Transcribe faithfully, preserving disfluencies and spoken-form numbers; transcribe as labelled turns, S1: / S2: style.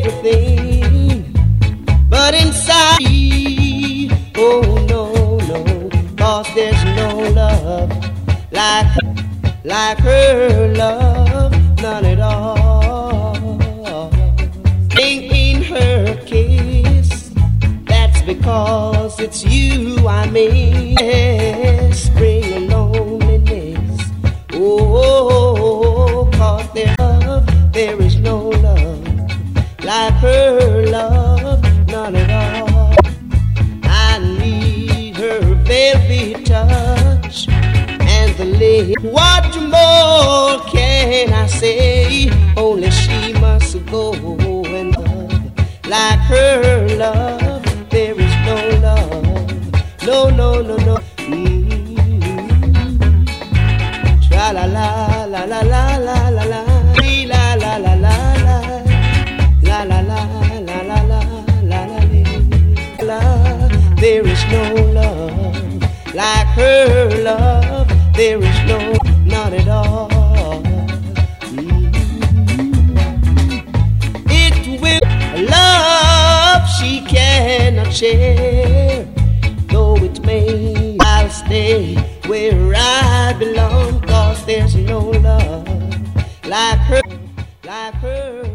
S1: everything, but inside, oh no, no, cause there's no love like, like her love, none at all. Ain't in her case, that's because it's you I miss. Bring a loneliness, oh, cause there's love, there is no love like her love, none at all. I need her velvet touch and the lips. What more can I say? Only she must go and love like her love. There is no love, no, no, no, no. Mm-hmm. Tra la la la la la la la la la la la la la. La la la la la la la la la. There is no love like her love. There is no, not at all. Mm-hmm. It will love she cannot share, though it may. I'll stay where I belong, cause there's no love like her, like her.